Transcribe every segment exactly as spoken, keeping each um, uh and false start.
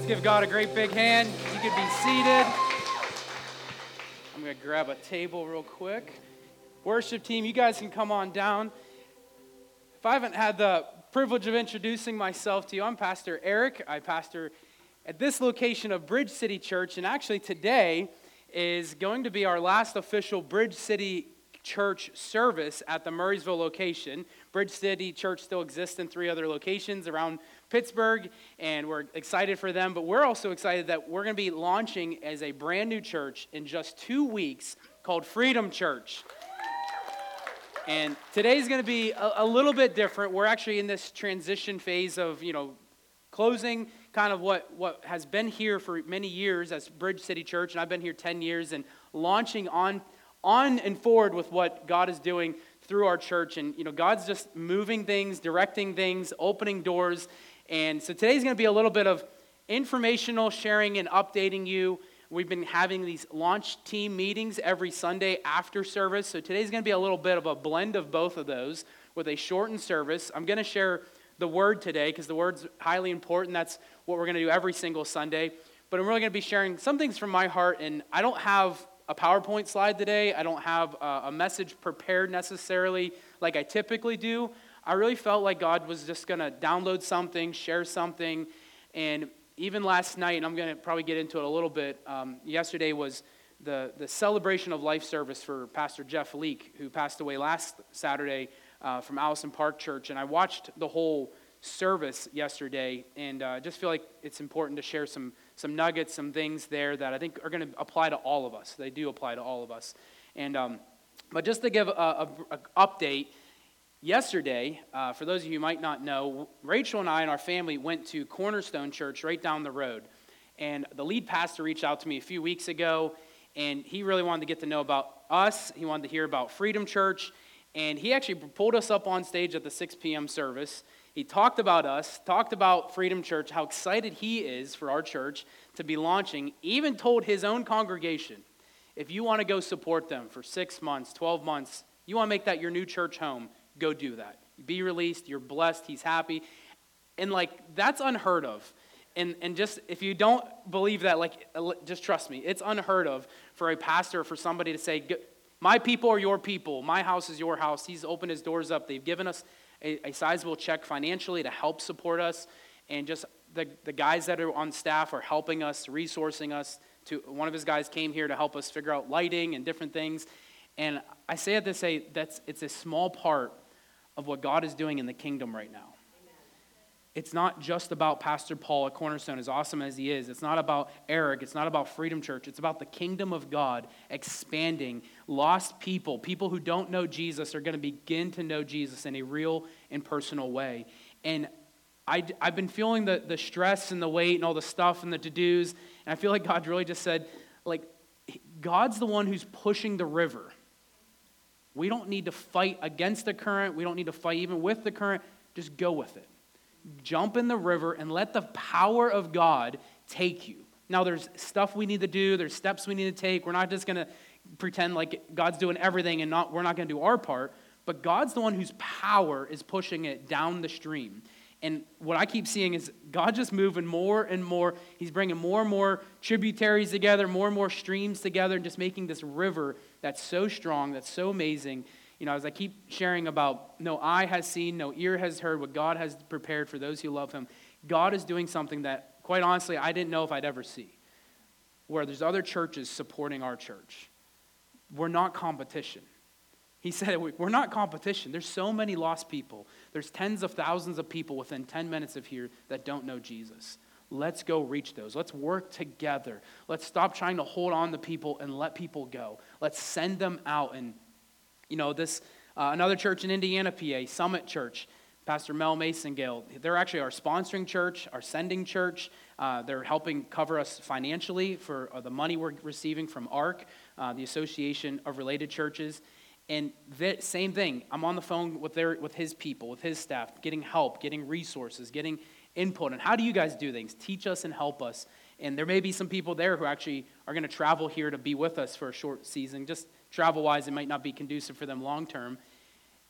give God a great big hand. You can be seated. I'm going to grab a table real quick. Worship team, you guys can come on down. If I haven't had the privilege of introducing myself to you, I'm Pastor Eric. I pastor at this location of Bridge City Church, and actually today is going to be our last official Bridge City Church service at the Murraysville location. Bridge City Church still exists in three other locations around Pittsburgh, and we're excited for them, but we're also excited that we're going to be launching as a brand new church in just two weeks called Freedom Church. And today's going to be a, a little bit different. We're actually in this transition phase of, you know, closing kind of what, what has been here for many years as Bridge City Church, and I've been here ten years, and launching on on and forward with what God is doing through our church. And, you know, God's just moving things, directing things, opening doors. And so today's going to be a little bit of informational sharing and updating you. We've been having these launch team meetings every Sunday after service. So today's going to be a little bit of a blend of both of those with a shortened service. I'm going to share the word today because the word's highly important. That's what we're going to do every single Sunday. But I'm really going to be sharing some things from my heart, and I don't have a PowerPoint slide today. I don't have a, a message prepared necessarily like I typically do. I really felt like God was just going to download something, share something, and even last night, and I'm going to probably get into it a little bit, um, yesterday was the, the celebration of life service for Pastor Jeff Leake, who passed away last Saturday uh, from Allison Park Church, and I watched the whole service yesterday, and I uh, just feel like it's important to share some some nuggets, some things there that I think are going to apply to all of us. They do apply to all of us. And um, but just to give a, a, a update, yesterday, uh, for those of you who might not know, Rachel and I and our family went to Cornerstone Church right down the road. And the lead pastor reached out to me a few weeks ago, and he really wanted to get to know about us. He wanted to hear about Freedom Church, and he actually pulled us up on stage at the six p.m. service. He talked about us, talked about Freedom Church, how excited he is for our church to be launching, even told his own congregation, if you want to go support them for six months, twelve months, you want to make that your new church home, go do that. Be released, you're blessed, he's happy. And like, that's unheard of. And and just, if you don't believe that, like, just trust me, it's unheard of for a pastor, for somebody to say, my people are your people, my house is your house. He's opened his doors up. They've given us a, a sizable check financially to help support us. And just the, the guys that are on staff are helping us, resourcing us. To one of his guys came here to help us figure out lighting and different things. And I say it to say that's it's a small part of what God is doing in the kingdom right now. Amen. It's not just about Pastor Paul at Cornerstone, as awesome as he is. It's not about Eric. It's not about Freedom Church. It's about the kingdom of God expanding. Lost people, people who don't know Jesus, are going to begin to know Jesus in a real and personal way. And I, I've been feeling the, the stress and the weight and all the stuff and the to-dos, and I feel like God really just said, like, God's the one who's pushing the river. We don't need to fight against the current. We don't need to fight even with the current. Just go with it. Jump in the river and let the power of God take you. Now, there's stuff we need to do. There's steps we need to take. We're not just going to pretend like God's doing everything and not we're not going to do our part. But God's the one whose power is pushing it down the stream. And what I keep seeing is God just moving more and more. He's bringing more and more tributaries together, more and more streams together, and just making this river that's so strong, that's so amazing. You know, as I keep sharing about no eye has seen, no ear has heard what God has prepared for those who love him. God is doing something that, quite honestly, I didn't know if I'd ever see, where there's other churches supporting our church. We're not competition. He said, we're not competition. There's so many lost people. There's tens of thousands of people within ten minutes of here that don't know Jesus. Let's go reach those. Let's work together. Let's stop trying to hold on to people and let people go. Let's send them out. And, you know, this, uh, another church in Indiana, P A, Summit Church, Pastor Mel Masongale, they're actually our sponsoring church, our sending church. Uh, they're helping cover us financially for uh, the money we're receiving from A R C, uh, the Association of Related Churches. And that same thing, I'm on the phone with their with his people, with his staff, getting help, getting resources, getting input. And how do you guys do things? Teach us and help us. And there may be some people there who actually are going to travel here to be with us for a short season. Just travel-wise, it might not be conducive for them long-term.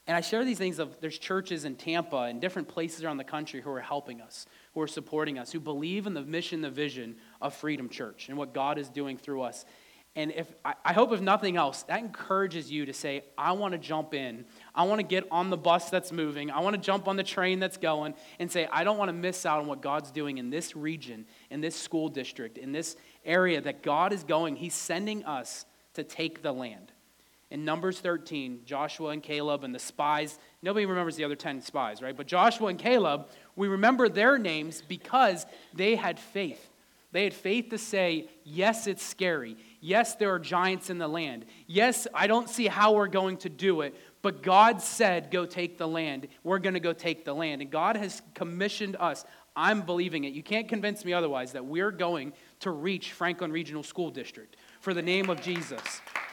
And I share these things of there's churches in Tampa and different places around the country who are helping us, who are supporting us, who believe in the mission, the vision of Freedom Church and what God is doing through us. And if I, I hope if nothing else, that encourages you to say, I want to jump in. I want to get on the bus that's moving. I want to jump on the train that's going and say, I don't want to miss out on what God's doing in this region, in this school district, in this area that God is going. He's sending us to take the land. In Numbers thirteen, Joshua and Caleb and the spies, nobody remembers the other ten spies, right? But Joshua and Caleb, we remember their names because they had faith. They had faith to say, yes, it's scary. Yes, there are giants in the land. Yes, I don't see how we're going to do it, but God said, go take the land. We're going to go take the land. And God has commissioned us. I'm believing it. You can't convince me otherwise that we're going to reach Franklin Regional School District for the name of Jesus.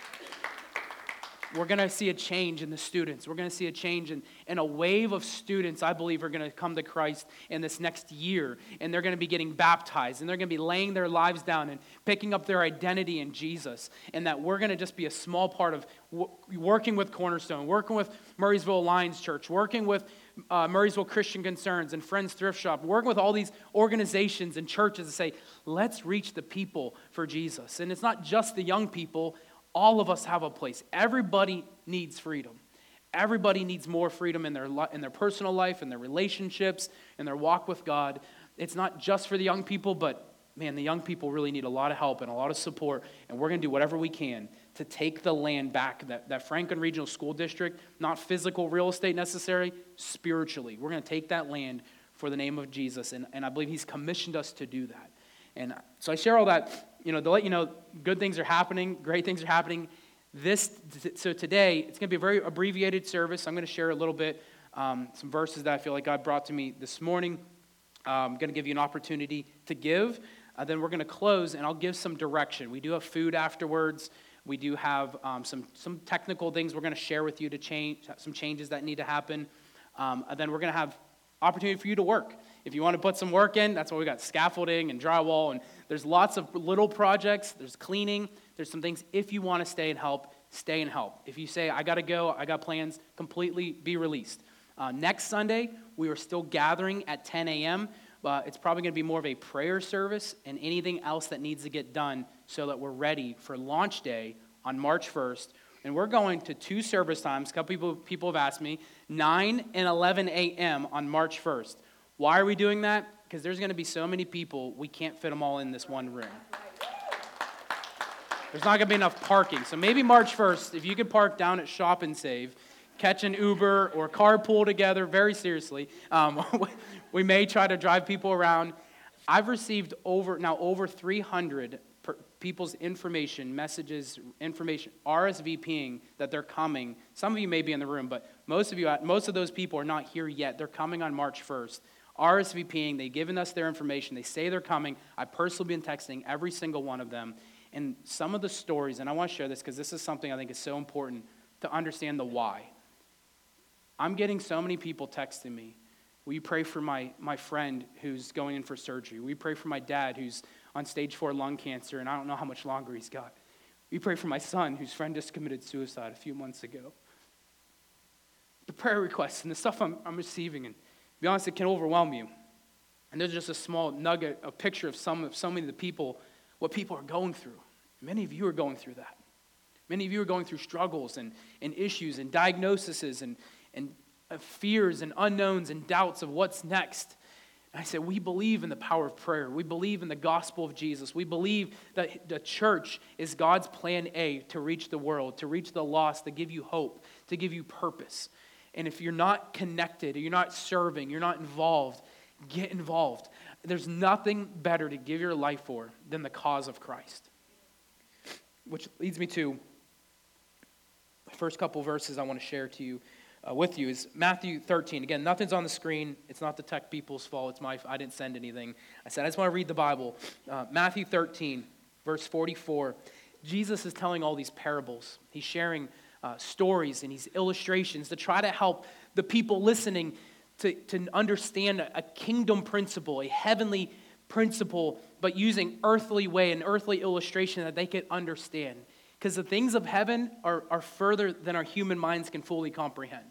We're going to see a change in the students. We're going to see a change in, in a wave of students, I believe, are going to come to Christ in this next year. And they're going to be getting baptized. And they're going to be laying their lives down and picking up their identity in Jesus. And that we're going to just be a small part of w- working with Cornerstone, working with Murraysville Alliance Church, working with uh, Murraysville Christian Concerns and Friends Thrift Shop, working with all these organizations and churches to say, let's reach the people for Jesus. And it's not just the young people. All of us have a place. Everybody needs freedom. Everybody needs more freedom in their in their personal life, in their relationships, in their walk with God. It's not just for the young people, but man, the young people really need a lot of help and a lot of support, and we're going to do whatever we can to take the land back, that, that Franklin Regional School District, not physical real estate necessary, spiritually. We're going to take that land for the name of Jesus, and, and I believe he's commissioned us to do that. And so I share all that, you know, to let you know good things are happening, great things are happening. This, so today, it's going to be a very abbreviated service. I'm going to share a little bit, um, some verses that I feel like God brought to me this morning. Um, I'm going to give you an opportunity to give. Uh, then we're going to close, and I'll give some direction. We do have food afterwards. We do have um, some, some technical things we're going to share with you to change, some changes that need to happen. Um, and then we're going to have opportunity for you to work. If you want to put some work in, that's why we got scaffolding and drywall, and there's lots of little projects. There's cleaning. There's some things. If you want to stay and help, stay and help. If you say, I got to go, I got plans, completely be released. Uh, next Sunday, we are still gathering at ten a.m., but it's probably going to be more of a prayer service and anything else that needs to get done so that we're ready for launch day on March first. And we're going to two service times. A couple people, people have asked me, nine and eleven a.m. on March first. Why are we doing that? Because there's going to be so many people, we can't fit them all in this one room. There's not going to be enough parking. So maybe March first, if you could park down at Shop and Save, catch an Uber or carpool together, very seriously. Um, we may try to drive people around. I've received over now over three hundred per, people's information, messages, information, RSVPing that they're coming. Some of you may be in the room, but most of you, most of those people are not here yet. They're coming on March first. RSVPing, they've given us their information. They say they're coming. I've personally been texting every single one of them. And some of the stories, and I want to share this because this is something I think is so important to understand the why. I'm getting so many people texting me. Will you pray for my, my friend who's going in for surgery? Will you pray for my dad who's on stage four lung cancer and I don't know how much longer he's got? Will you pray for my son whose friend just committed suicide a few months ago? The prayer requests and the stuff I'm, I'm receiving, and to be honest, it can overwhelm you. And there's just a small nugget, a picture of some of so many of the people, what people are going through. Many of you are going through that. Many of you are going through struggles and, and issues and diagnoses and, and fears and unknowns and doubts of what's next. And I said, we believe in the power of prayer. We believe in the gospel of Jesus. We believe that the church is God's plan A to reach the world, to reach the lost, to give you hope, to give you purpose. And if you're not connected, or you're not serving, you're not involved, get involved. There's nothing better to give your life for than the cause of Christ. Which leads me to the first couple verses I want to share to you, uh, with you, is Matthew thirteen. Again, nothing's on the screen. It's not the tech people's fault. It's my, I didn't send anything. I said, I just want to read the Bible. Uh, Matthew thirteen, verse forty-four. Jesus is telling all these parables. He's sharing Uh, stories and these illustrations to try to help the people listening to, to understand a, a kingdom principle, a heavenly principle, but using earthly way, an earthly illustration that they could understand. Because the things of heaven are, are further than our human minds can fully comprehend.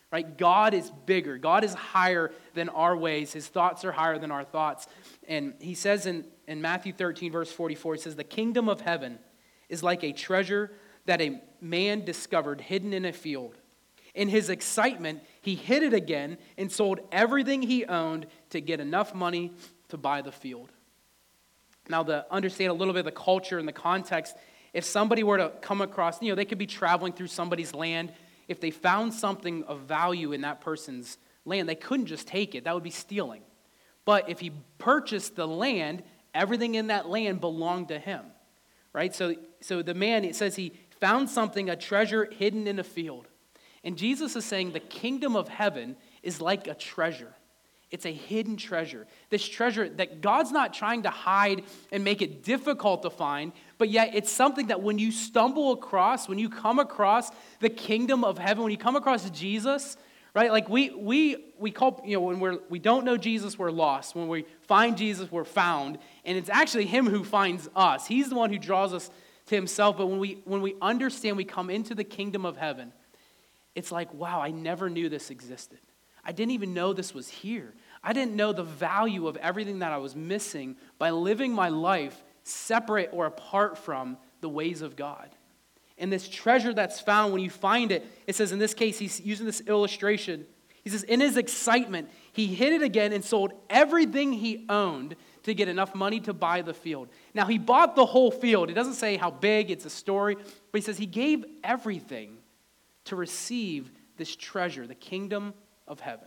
right? God is bigger. God is higher than our ways. His thoughts are higher than our thoughts. And he says in, in Matthew thirteen, verse forty-four, he says, the kingdom of heaven is like a treasure that a man discovered hidden in a field. In his excitement, he hid it again and sold everything he owned to get enough money to buy the field. Now, to understand a little bit of the culture and the context, if somebody were to come across, you know, they could be traveling through somebody's land. If they found something of value in that person's land, they couldn't just take it. That would be stealing. But if he purchased the land, everything in that land belonged to him, right? So, so the man, it says he found something, a treasure hidden in a field. And Jesus is saying the kingdom of heaven is like a treasure. It's a hidden treasure. This treasure that God's not trying to hide and make it difficult to find, but yet it's something that when you stumble across, when you come across the kingdom of heaven, when you come across Jesus, right? Like we we we call, you know, when we're we don't know Jesus, we're lost. When we find Jesus, we're found. And it's actually him who finds us. He's the one who draws us to himself. But when we when we understand, we come into the kingdom of heaven, it's like, wow, I never knew this existed. I didn't even know this was here. I didn't know the value of everything that I was missing by living my life separate or apart from the ways of God. And this treasure that's found, when you find it, it says in this case, he's using this illustration. He says, in his excitement, he hid it again and sold everything he owned to get enough money to buy the field. Now, he bought the whole field. It doesn't say how big, it's a story. But he says he gave everything to receive this treasure, the kingdom of heaven.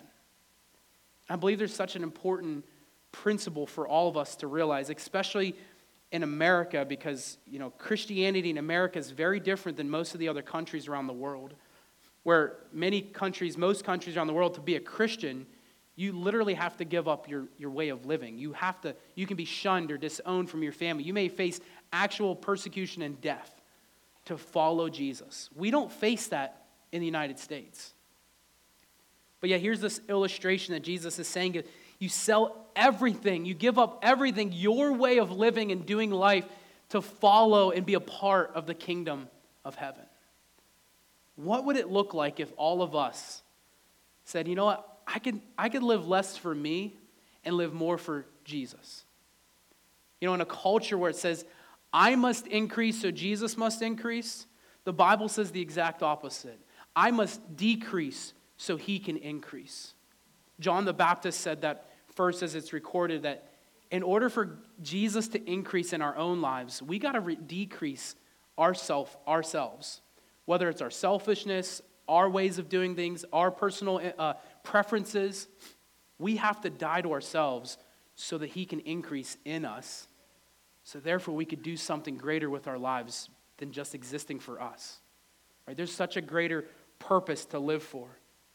I believe there's such an important principle for all of us to realize, especially in America, because, you know, Christianity in America is very different than most of the other countries around the world, where many countries, most countries around the world, to be a Christian, you literally have to give up your, your way of living. You have to, you can be shunned or disowned from your family. You may face actual persecution and death to follow Jesus. We don't face that in the United States. But yet here's this illustration that Jesus is saying, you sell everything, you give up everything, your way of living and doing life to follow and be a part of the kingdom of heaven. What would it look like if all of us said, you know what, I could, I could live less for me and live more for Jesus? You know, in a culture where it says, I must increase so Jesus must increase, the Bible says the exact opposite. I must decrease so he can increase. John the Baptist said that first, as it's recorded, that in order for Jesus to increase in our own lives, we got to re- decrease ourself, ourselves. Whether it's our selfishness, our ways of doing things, our personal uh, preferences, we have to die to ourselves so that he can increase in us. So therefore, we could do something greater with our lives than just existing for us. Right? There's such a greater purpose to live for.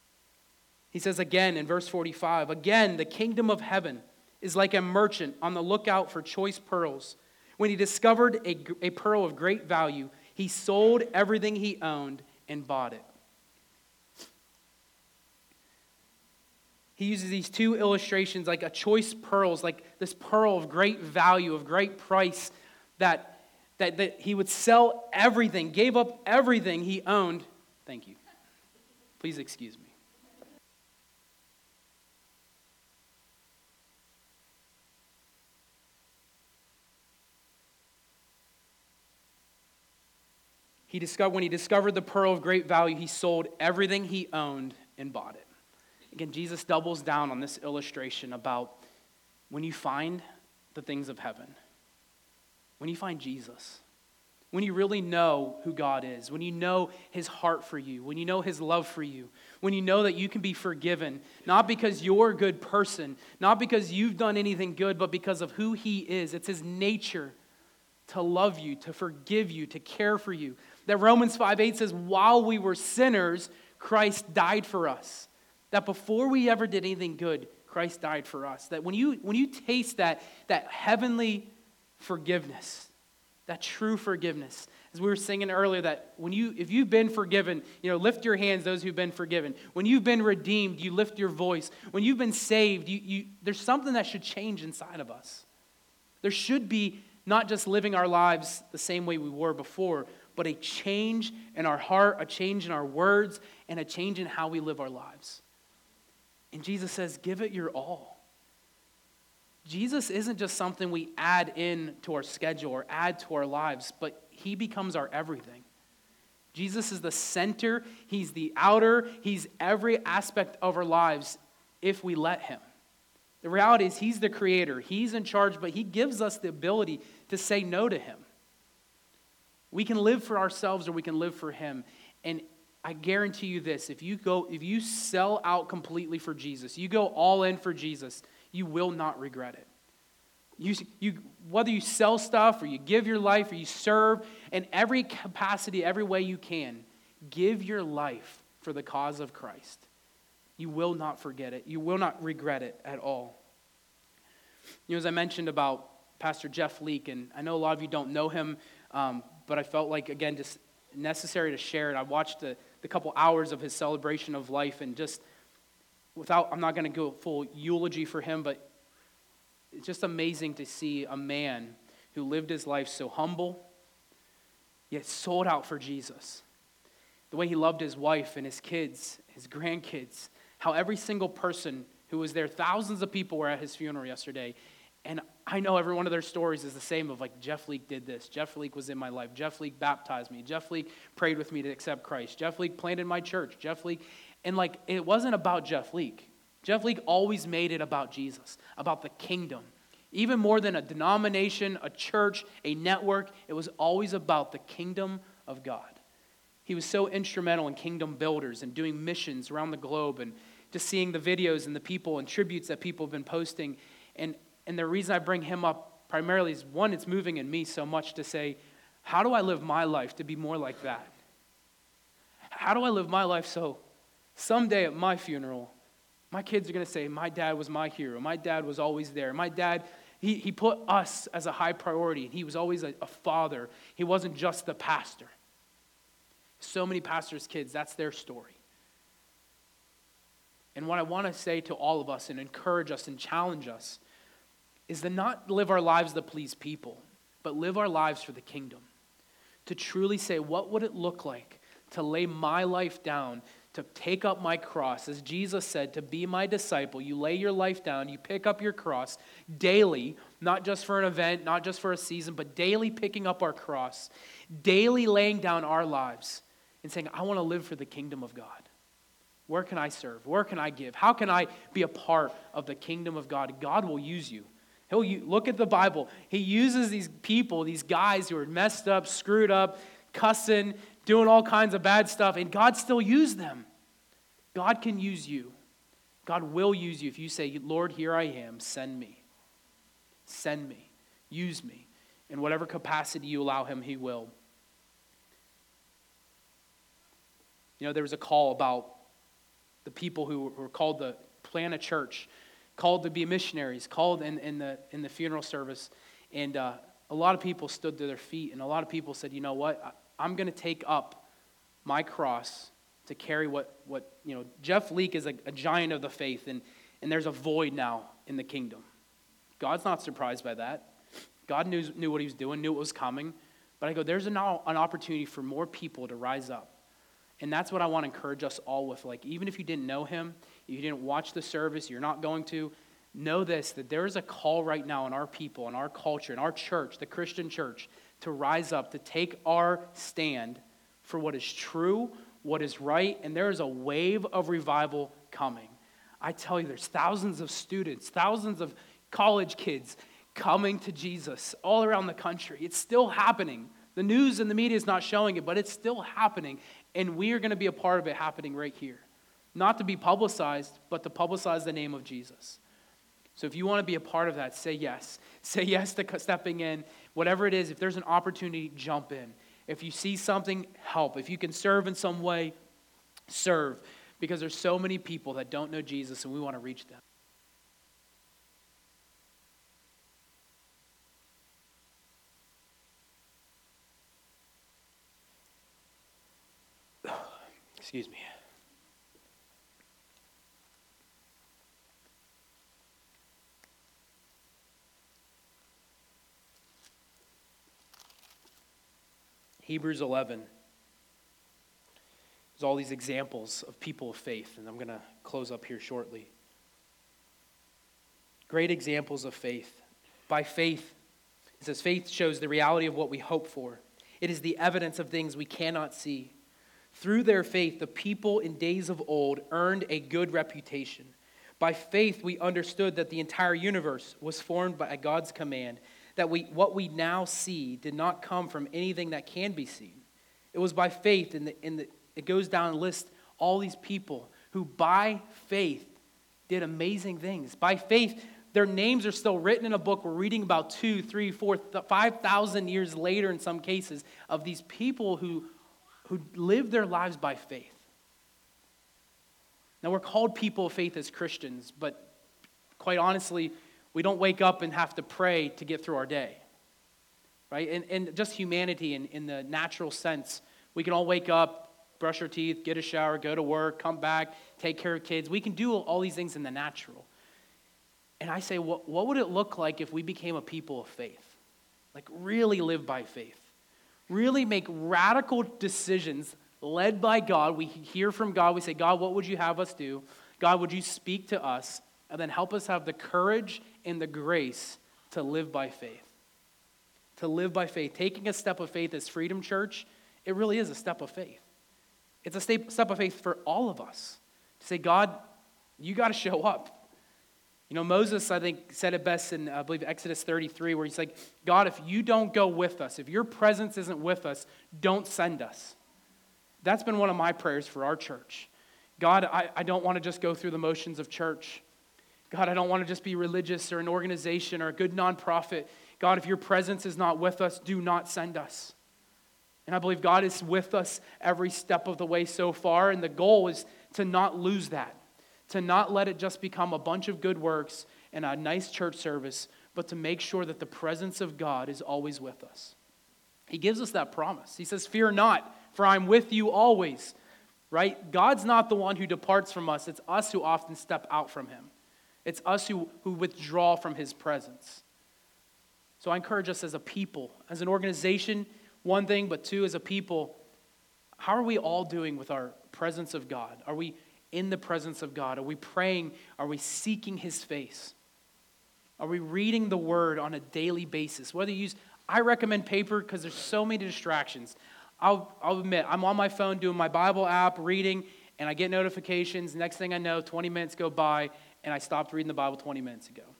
He says again in verse forty-five, again, the kingdom of heaven is like a merchant on the lookout for choice pearls. When he discovered a, a pearl of great value, he sold everything he owned and bought it. He uses these two illustrations like a choice pearls, like this pearl of great value, of great price, that, that, that he would sell everything, gave up everything he owned. Thank you. Please excuse me. He discovered, when he discovered the pearl of great value, he sold everything he owned and bought it. Again, Jesus doubles down on this illustration about when you find the things of heaven, when you find Jesus, when you really know who God is, when you know his heart for you, when you know his love for you, when you know that you can be forgiven, not because you're a good person, not because you've done anything good, but because of who he is. It's his nature to love you, to forgive you, to care for you. That Romans five eight says, while we were sinners, Christ died for us. That before we ever did anything good, Christ died for us. That when you when you taste that, that heavenly forgiveness, that true forgiveness, as we were singing earlier, that when you if you've been forgiven, you know, lift your hands, those who've been forgiven. When you've been redeemed, you lift your voice. When you've been saved, you, you there's something that should change inside of us. There should be not just living our lives the same way we were before, but a change in our heart, a change in our words, and a change in how we live our lives. And Jesus says, give it your all. Jesus isn't just something we add in to our schedule or add to our lives, but he becomes our everything. Jesus is the center, he's the outer, he's every aspect of our lives if we let him. The reality is he's the creator, he's in charge, but he gives us the ability to say no to him. We can live for ourselves or we can live for him. And I guarantee you this, if you go, if you sell out completely for Jesus, you go all in for Jesus, you will not regret it. You, you, whether you sell stuff or you give your life or you serve in every capacity, every way you can, give your life for the cause of Christ. You will not forget it. You will not regret it at all. You know, as I mentioned about Pastor Jeff Leake, and I know a lot of you don't know him, um, but I felt like, again, just necessary to share it. I watched the, the couple hours of his celebration of life, and just without, I'm not going to go full eulogy for him, but it's just amazing to see a man who lived his life so humble, yet sold out for Jesus. The way he loved his wife and his kids, his grandkids, how every single person who was there, thousands of people were at his funeral yesterday, and I know every one of their stories is the same of like, Jeff Leake did this, Jeff Leake was in my life, Jeff Leake baptized me, Jeff Leake prayed with me to accept Christ, Jeff Leake planted my church, Jeff Leake, and like, it wasn't about Jeff Leake. Jeff Leake always made it about Jesus, about the kingdom. Even more than a denomination, a church, a network, it was always about the kingdom of God. He was so instrumental in kingdom builders and doing missions around the globe, and just seeing the videos and the people and tributes that people have been posting. And, and the reason I bring him up primarily is, one, it's moving in me so much to say, how do I live my life to be more like that? How do I live my life so someday at my funeral, my kids are going to say, my dad was my hero. My dad was always there. My dad, he, he put us as a high priority. And he was always a, a father. He wasn't just the pastor. So many pastors' kids, that's their story. And what I want to say to all of us and encourage us and challenge us is to not live our lives to please people, but live our lives for the kingdom. To truly say, what would it look like to lay my life down, to take up my cross? As Jesus said, to be my disciple, you lay your life down, you pick up your cross daily, not just for an event, not just for a season, but daily picking up our cross, daily laying down our lives and saying, I want to live for the kingdom of God. Where can I serve? Where can I give? How can I be a part of the kingdom of God? God will use you. He'll u- look at the Bible. He uses these people, these guys who are messed up, screwed up, cussing, doing all kinds of bad stuff, and God still used them. God can use you. God will use you if you say, Lord, here I am, send me. Send me. Use me. In whatever capacity you allow him, he will. You know, there was a call about the people who were called to plant a church, called to be missionaries, called in, in the in the funeral service. And uh, a lot of people stood to their feet, and a lot of people said, you know what, I, I'm going to take up my cross to carry what, what you know, Jeff Leake is a, a giant of the faith, and, and there's a void now in the kingdom. God's not surprised by that. God knew, knew what he was doing, knew it was coming. But I go, there's an, an opportunity for more people to rise up. And that's what I want to encourage us all with. Like, even if you didn't know him, if you didn't watch the service, you're not going to, know this, that there is a call right now in our people, in our culture, in our church, the Christian church, to rise up, to take our stand for what is true, what is right, and there is a wave of revival coming. I tell you, there's thousands of students, thousands of college kids coming to Jesus all around the country. It's still happening. The news and the media is not showing it, but it's still happening. And we are going to be a part of it happening right here. Not to be publicized, but to publicize the name of Jesus. So if you want to be a part of that, say yes. Say yes to stepping in. Whatever it is, if there's an opportunity, jump in. If you see something, help. If you can serve in some way, serve. Because there's so many people that don't know Jesus, and we want to reach them. Excuse me. Hebrews eleven. There's all these examples of people of faith, and I'm going to close up here shortly. Great examples of faith. By faith, it says, faith shows the reality of what we hope for. It is the evidence of things we cannot see. Through their faith, the people in days of old earned a good reputation. By faith, we understood that the entire universe was formed by God's command, that we what we now see did not come from anything that can be seen. It was by faith, and, the, and the, it goes down and lists all these people who by faith did amazing things. By faith, their names are still written in a book. We're reading about two, three, four, five thousand years later in some cases of these people who, who lived their lives by faith. Now, we're called people of faith as Christians, but quite honestly, we don't wake up and have to pray to get through our day, right? And, and just humanity in, in the natural sense, we can all wake up, brush our teeth, get a shower, go to work, come back, take care of kids. We can do all these things in the natural. And I say, what, what would it look like if we became a people of faith? Like really live by faith. Really make radical decisions led by God. We hear from God. We say, God, what would you have us do? God, would you speak to us? And then help us have the courage and the grace to live by faith. To live by faith. Taking a step of faith as Freedom Church, it really is a step of faith. It's a step of faith for all of us. To say, God, you got to show up. You know, Moses, I think, said it best in, I believe, Exodus thirty-three, where he's like, God, if you don't go with us, if your presence isn't with us, don't send us. That's been one of my prayers for our church. God, I, I don't want to just go through the motions of church. God, I don't want to just be religious or an organization or a good nonprofit. God, if your presence is not with us, do not send us. And I believe God is with us every step of the way so far, and the goal is to not lose that. To not let it just become a bunch of good works and a nice church service, but to make sure that the presence of God is always with us. He gives us that promise. He says, fear not, for I'm with you always. Right? God's not the one who departs from us. It's us who often step out from him. It's us who, who withdraw from his presence. So I encourage us as a people, as an organization, one thing, but two, as a people, how are we all doing with our presence of God? Are we in the presence of God? Are we praying? Are we seeking his face? Are we reading the word on a daily basis? Whether you use, I recommend paper because there's so many distractions. I'll, I'll admit, I'm on my phone doing my Bible app, reading, and I get notifications. Next thing I know, twenty minutes go by, and I stopped reading the Bible twenty minutes ago.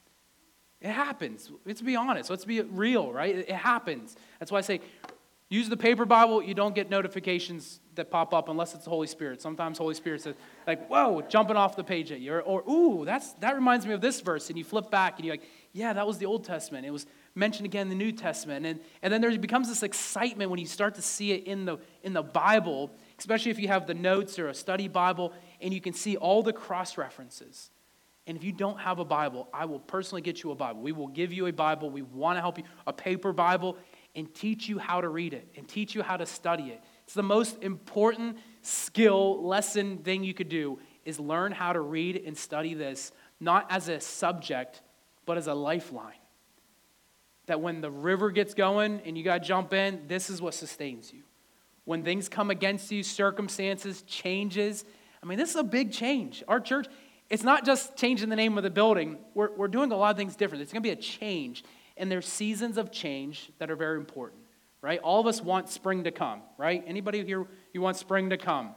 It happens. Let's be honest. Let's be real, right? It happens. That's why I say, use the paper Bible. You don't get notifications that pop up unless it's the Holy Spirit. Sometimes Holy Spirit says, like, whoa, jumping off the page at you. Or, or ooh, that's that reminds me of this verse. And you flip back and you're like, yeah, that was the Old Testament. It was mentioned again in the New Testament. And, and then there becomes this excitement when you start to see it in the, in the Bible, especially if you have the notes or a study Bible, and you can see all the cross-references. And if you don't have a Bible, I will personally get you a Bible. We will give you a Bible. We want to help you, a paper Bible, and teach you how to read it and teach you how to study it. It's the most important skill, lesson thing you could do is learn how to read and study this, not as a subject, but as a lifeline. That when the river gets going and you got to jump in, this is what sustains you. When things come against you, circumstances, changes. I mean, this is a big change. Our church, it's not just changing the name of the building. We're, we're doing a lot of things different. It's going to be a change. And there's seasons of change that are very important, right? All of us want spring to come, right? Anybody here, you want spring to come?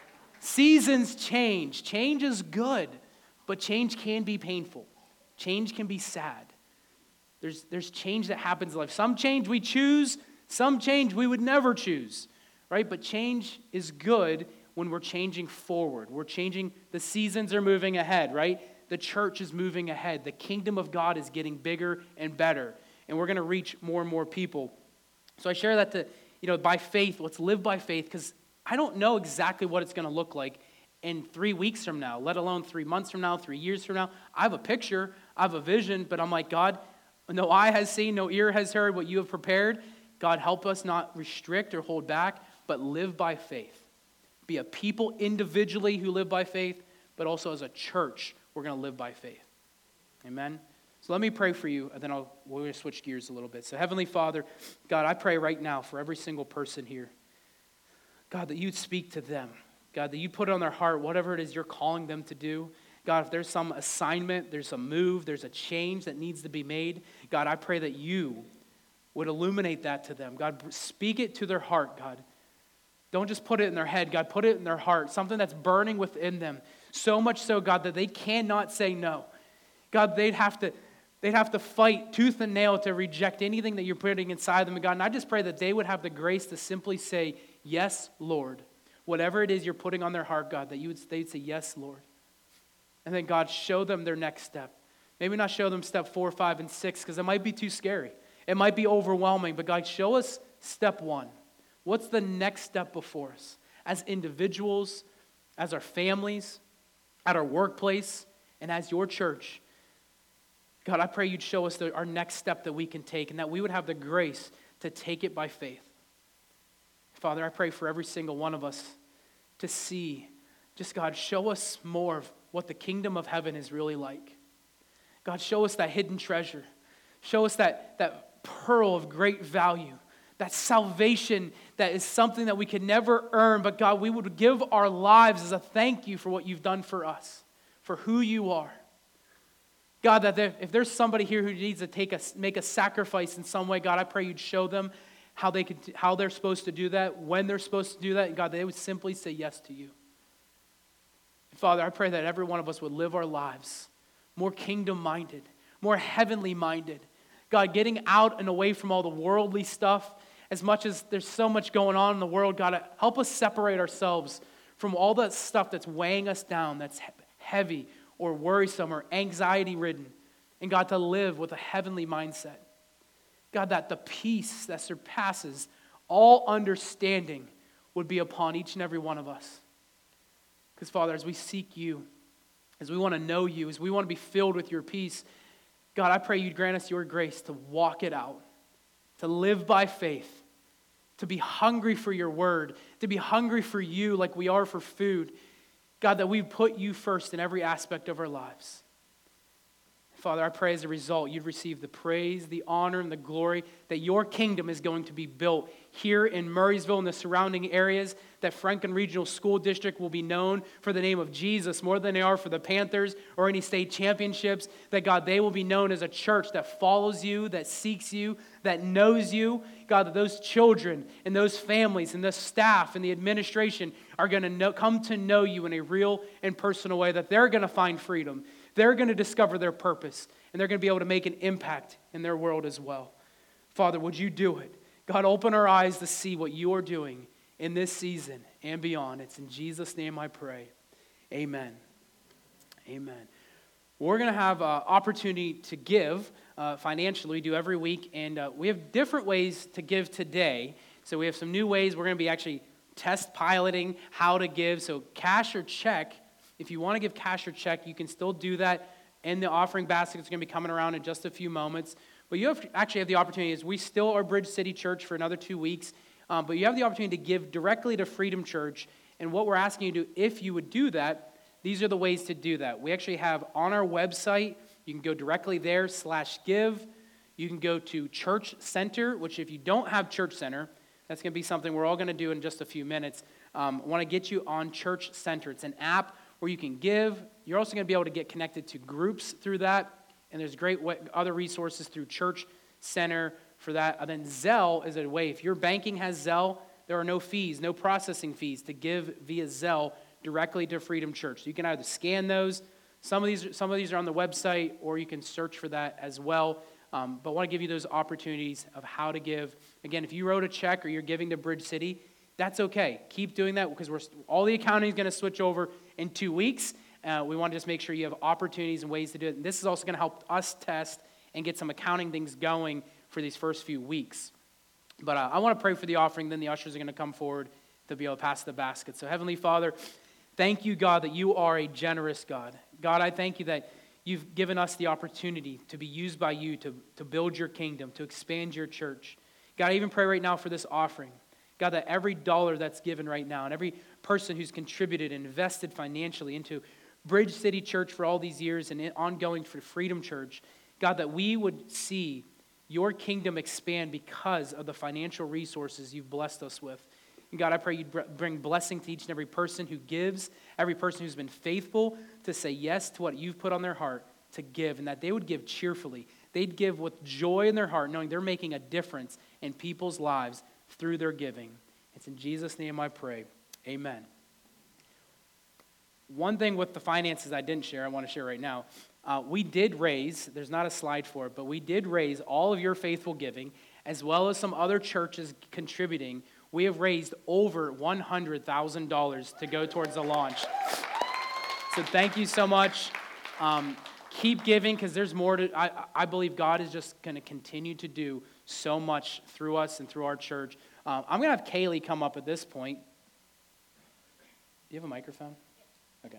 Seasons change. Change is good, but change can be painful. Change can be sad. There's, there's change that happens in life. Some change we choose, some change we would never choose, right? But change is good when we're changing forward. We're changing, the seasons are moving ahead, right? The church is moving ahead. The kingdom of God is getting bigger and better. And we're going to reach more and more people. So I share that to, you know, by faith, let's live by faith, because I don't know exactly what it's going to look like in three weeks from now, let alone three months from now, three years from now. I have a picture, I have a vision, but I'm like, God, no eye has seen, no ear has heard what you have prepared. God, help us not restrict or hold back, but live by faith. Be a people individually who live by faith, but also as a church, we're going to live by faith. Amen? So let me pray for you, and then I'll, we're going to switch gears a little bit. So Heavenly Father, God, I pray right now for every single person here. God, that you'd speak to them. God, that you put on their heart whatever it is you're calling them to do. God, if there's some assignment, there's a move, there's a change that needs to be made, God, I pray that you would illuminate that to them. God, speak it to their heart, God. Don't just put it in their head, God, put it in their heart, something that's burning within them. So much so, God, that they cannot say no. God, they'd have to, they'd have to fight tooth and nail to reject anything that you're putting inside them. And God, and I just pray that they would have the grace to simply say, yes, Lord. Whatever it is you're putting on their heart, God, that you would, they'd say, yes, Lord. And then, God, show them their next step. Maybe not show them step four, five, and six, because it might be too scary. It might be overwhelming. But, God, show us step one. What's the next step before us? As individuals, as our families, at our workplace, and as your church. God, I pray you'd show us the, our next step that we can take, and that we would have the grace to take it by faith. Father, I pray for every single one of us to see, just God, show us more of what the kingdom of heaven is really like. God, show us that hidden treasure. Show us that, that pearl of great value, that salvation that is something that we could never earn, but God, we would give our lives as a thank you for what you've done for us, for who you are. God, that there, if there's somebody here who needs to take a, make a sacrifice in some way, God, I pray you'd show them how they could, how they're supposed to do that, when they're supposed to do that, and God, they would simply say yes to you. Father, I pray that every one of us would live our lives more kingdom-minded, more heavenly-minded. God, getting out and away from all the worldly stuff, as much as there's so much going on in the world, God, help us separate ourselves from all that stuff that's weighing us down, that's heavy or worrisome or anxiety-ridden, and God, to live with a heavenly mindset. God, that the peace that surpasses all understanding would be upon each and every one of us. Because, Father, as we seek you, as we want to know you, as we want to be filled with your peace, God, I pray you'd grant us your grace to walk it out, to live by faith, to be hungry for your word, to be hungry for you like we are for food. God, that we put you first in every aspect of our lives. Father, I pray as a result, you'd receive the praise, the honor, and the glory that your kingdom is going to be built here in Murraysville and the surrounding areas, that Franklin Regional School District will be known for the name of Jesus more than they are for the Panthers or any state championships, that God, they will be known as a church that follows you, that seeks you, that knows you. God, that those children and those families and the staff and the administration are going to know, come to know you in a real and personal way, that they're going to find freedom. They're going to discover their purpose, and they're going to be able to make an impact in their world as well. Father, would you do it? God, open our eyes to see what you are doing in this season and beyond. It's in Jesus' name I pray. Amen. Amen. We're going to have an opportunity to give uh, financially. We do every week, and uh, we have different ways to give today. So we have some new ways. We're going to be actually test piloting how to give. So cash or check. If you want to give cash or check, you can still do that in the offering basket. It's going to be coming around in just a few moments. But you have actually have the opportunity, as we still are Bridge City Church for another two weeks, um, but you have the opportunity to give directly to Freedom Church. And what we're asking you to do, if you would do that, these are the ways to do that. We actually have on our website, you can go directly there, slash give. You can go to Church Center, which if you don't have Church Center, that's going to be something we're all going to do in just a few minutes. Um, I want to get you on Church Center. It's an app where you can give. You're also going to be able to get connected to groups through that. And there's great way, other resources through Church Center for that. And then Zelle is a way. If your banking has Zelle, there are no fees, no processing fees to give via Zelle directly to Freedom Church. So you can either scan those. Some of these, some of these are on the website, or you can search for that as well. Um, but I want to give you those opportunities of how to give. Again, if you wrote a check or you're giving to Bridge City, that's okay. Keep doing that because we're all the accounting is going to switch over in two weeks. Uh, we want to just make sure you have opportunities and ways to do it. And this is also going to help us test and get some accounting things going for these first few weeks. But uh, I want to pray for the offering. Then the ushers are going to come forward to be able to pass the basket. So Heavenly Father, thank you, God, that you are a generous God. God, I thank you that you've given us the opportunity to be used by you to, to build your kingdom, to expand your church. God, I even pray right now for this offering. God, that every dollar that's given right now and every person who's contributed and invested financially into Bridge City Church for all these years and ongoing for Freedom Church, God, that we would see your kingdom expand because of the financial resources you've blessed us with. And God, I pray you'd bring blessing to each and every person who gives, every person who's been faithful to say yes to what you've put on their heart to give, and that they would give cheerfully. They'd give with joy in their heart, knowing they're making a difference in people's lives through their giving. It's in Jesus' name I pray. Amen. One thing with the finances I didn't share, I want to share right now. Uh, we did raise, there's not a slide for it, but we did raise all of your faithful giving, as well as some other churches contributing. We have raised over one hundred thousand dollars to go towards the launch. So thank you so much. Um, keep giving, because there's more to, I, I believe God is just going to continue to do so much through us and through our church. Um, I'm going to have Kaylee come up at this point. Do you have a microphone? Okay.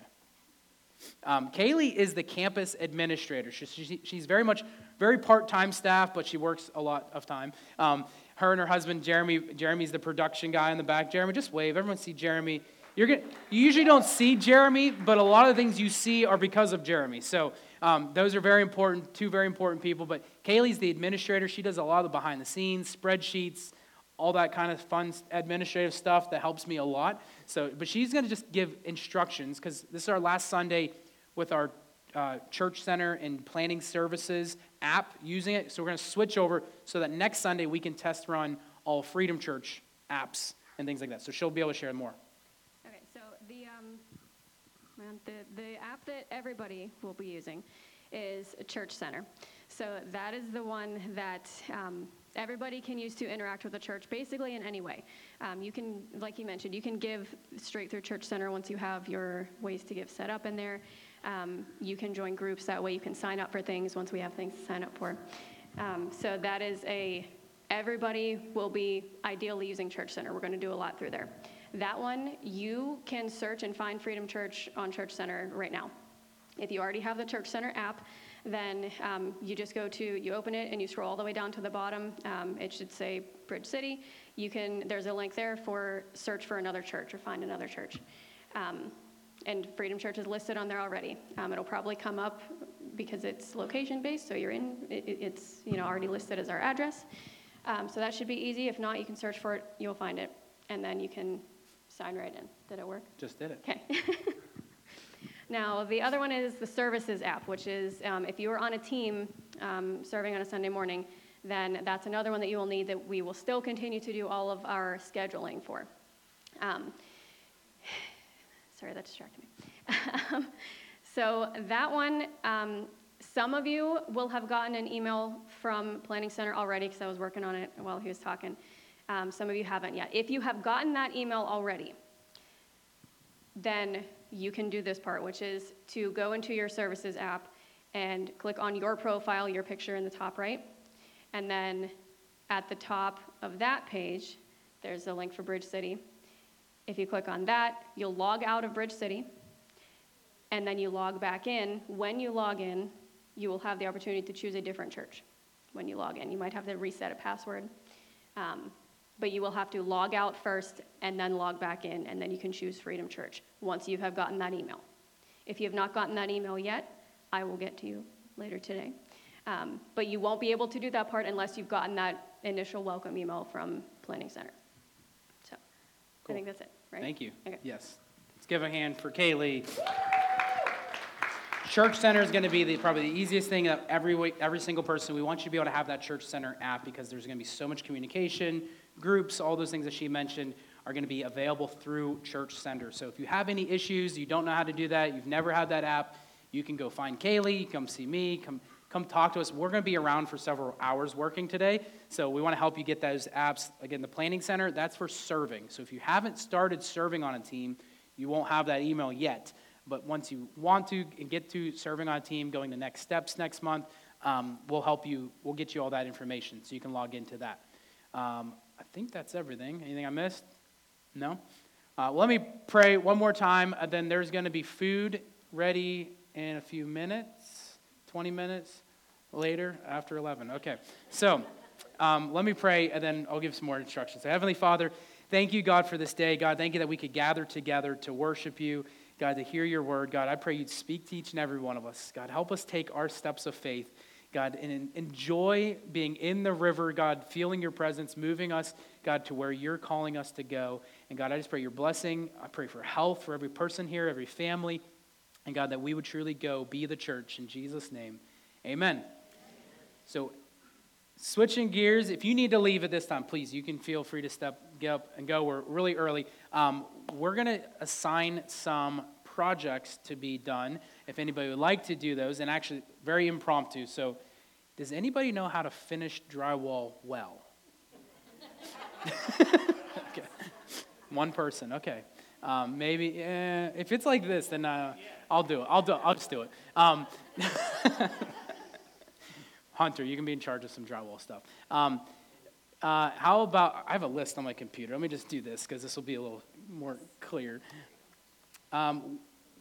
Um, Kaylee is the campus administrator. She, she, she's very much, very part-time staff, but she works a lot of time. Um, her and her husband, Jeremy, Jeremy's the production guy in the back. Jeremy, just wave. Everyone see Jeremy. You're gonna, you usually don't see Jeremy, but a lot of the things you see are because of Jeremy. So um, those are very important, two very important people. But Kaylee's the administrator. She does a lot of the behind-the-scenes, spreadsheets, all that kind of fun administrative stuff that helps me a lot. So, but she's going to just give instructions, because this is our last Sunday with our uh, church center and planning services app using it. So we're going to switch over so that next Sunday we can test run all Freedom Church apps and things like that. So she'll be able to share more. Okay, so the um, man, the the app that everybody will be using is Church Center. So that is the one that um, everybody can use to interact with the church, basically in any way. Um, you can, like you mentioned, you can give straight through Church Center once you have your ways to give set up in there. Um, you can join groups that way. You can sign up for things once we have things to sign up for. Um, so that is a, everybody will be ideally using Church Center. We're going to do a lot through there. That one, you can search and find Freedom Church on Church Center right now. If you already have the Church Center app, then um, you just go to, you open it and you scroll all the way down to the bottom. Um, it should say Bridge City. You can, there's a link there for search for another church or find another church. Um, and Freedom Church is listed on there already. Um, it'll probably come up because it's location-based, so you're in, it, it's you know already listed as our address. Um, so that should be easy. If not, you can search for it, you'll find it, and then you can sign right in. Did it work? Just did it. Okay. Now, the other one is the services app, which is um, if you are on a team um, serving on a Sunday morning, then that's another one that you will need that we will still continue to do all of our scheduling for. Um, sorry, that distracted me. So that one, um, some of you will have gotten an email from Planning Center already, because I was working on it while he was talking. Um, some of you haven't yet. If you have gotten that email already, then you can do this part, which is to go into your services app and click on your profile, your picture in the top right. And then at the top of that page, there's a link for Bridge City. If you click on that, you'll log out of Bridge City, and then you log back in. When you log in, you will have the opportunity to choose a different church when you log in. You might have to reset a password. Um, But you will have to log out first and then log back in, and then you can choose Freedom Church once you have gotten that email. If you have not gotten that email yet, I will get to you later today. Um, but you won't be able to do that part unless you've gotten that initial welcome email from Planning Center. So cool. I think that's it, right? Thank you. Okay. Yes. Let's give a hand for Kaylee. Church Center is going to be the, probably the easiest thing that every week, every single person, we want you to be able to have that Church Center app, because there's going to be so much communication, groups, all those things that she mentioned are going to be available through Church Center. So if you have any issues, you don't know how to do that, you've never had that app, you can go find Kaylee, come see me, come come talk to us. We're going to be around for several hours working today, so we want to help you get those apps. Again, the Planning Center, that's for serving. So if you haven't started serving on a team, you won't have that email yet. But once you want to and get to serving on a team, going the next steps next month, um, we'll help you, we'll get you all that information so you can log into that. Um, I think that's everything. Anything I missed? No? Uh, well, let me pray one more time, and then there's going to be food ready in a few minutes, twenty minutes later, after eleven. Okay, so um, let me pray, and then I'll give some more instructions. So, Heavenly Father, thank you, God, for this day. God, thank you that we could gather together to worship you. God, to hear your word. God, I pray you'd speak to each and every one of us. God, help us take our steps of faith. God, and enjoy being in the river, God, feeling your presence, moving us, God, to where you're calling us to go. And God, I just pray your blessing. I pray for health for every person here, every family. And God, that we would truly go be the church. In Jesus' name, amen. So switching gears, if you need to leave at this time, please, you can feel free to step, get up and go. We're really early. Um, we're going to assign some projects to be done, if anybody would like to do those, and actually very impromptu. So does anybody know how to finish drywall well? Okay. One person, okay. Um, maybe, eh, if it's like this, then uh, I'll do it. I'll do it. I'll just do it. Um, Hunter, you can be in charge of some drywall stuff. Um, uh, how about, I have a list on my computer. Let me just do this because this will be a little more clear. Um,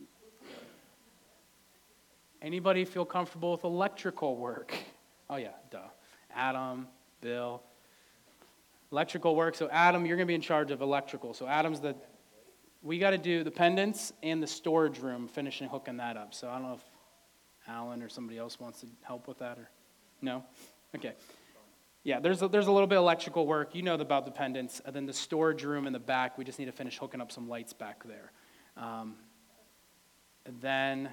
anybody feel comfortable with electrical work? Oh, yeah, duh. Adam, Bill. Electrical work. So, Adam, you're going to be in charge of electrical. So, Adam's the, we got to do the pendants and the storage room, finishing hooking that up. So, I don't know if Alan or somebody else wants to help with that or, no? Okay. Yeah, there's a, there's a little bit of electrical work. You know about the pendants. And then the storage room in the back, we just need to finish hooking up some lights back there. Um, and then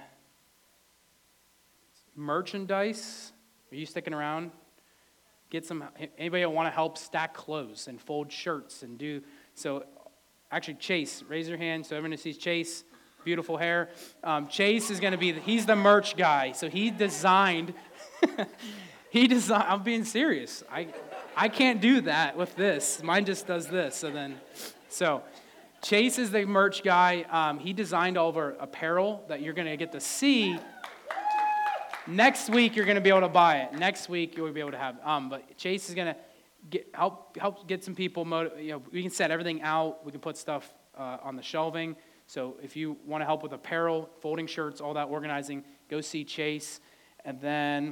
merchandise. Are you sticking around? Get some, anybody want to help stack clothes and fold shirts and do, so actually Chase, raise your hand so everyone sees Chase, beautiful hair. Um, Chase is going to be, the, he's the merch guy, so he designed, he designed, I'm being serious. I I can't do that with this. Mine just does this, so then, so Chase is the merch guy. Um, he designed all of our apparel that you're going to get to see. Next week, you're going to be able to buy it. Next week, you'll be able to have it. Um, but Chase is going to get help help get some people. Motiv- you know, we can set everything out. We can put stuff uh, on the shelving. So if you want to help with apparel, folding shirts, all that organizing, go see Chase. And then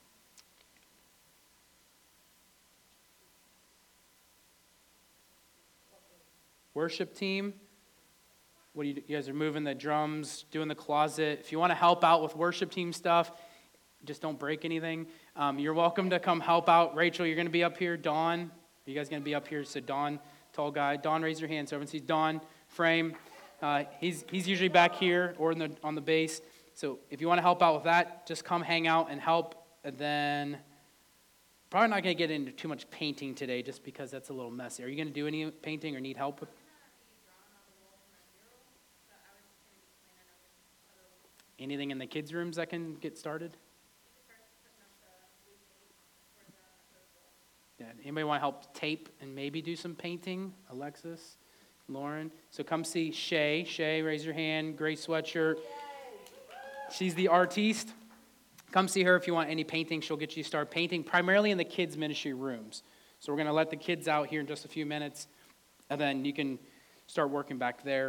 worship team. What do you, you guys are moving the drums, doing the closet. If you want to help out with worship team stuff, just don't break anything. Um, you're welcome to come help out. Rachel, you're going to be up here. Dawn, are you guys going to be up here? So Dawn, tall guy. Dawn, raise your hand so everyone sees Dawn. Frame, uh, he's he's usually back here or in the on the base. So if you want to help out with that, just come hang out and help. And then probably not going to get into too much painting today just because that's a little messy. Are you going to do any painting or need help with? Anything in the kids' rooms that can get started? Yeah. Anybody want to help tape and maybe do some painting? Alexis, Lauren. So come see Shay. Shay, raise your hand. Gray sweatshirt. She's the artiste. Come see her if you want any painting. She'll get you started painting, primarily in the kids' ministry rooms. So we're going to let the kids out here in just a few minutes, and then you can start working back there.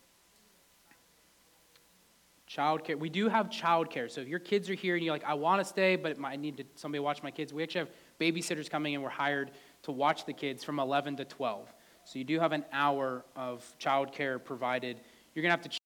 Childcare. We do have childcare. So if your kids are here and you're like, I want to stay, but I need to, somebody to watch my kids, we actually have babysitters coming and we're hired to watch the kids from eleven to twelve. So you do have an hour of childcare provided. You're going to have to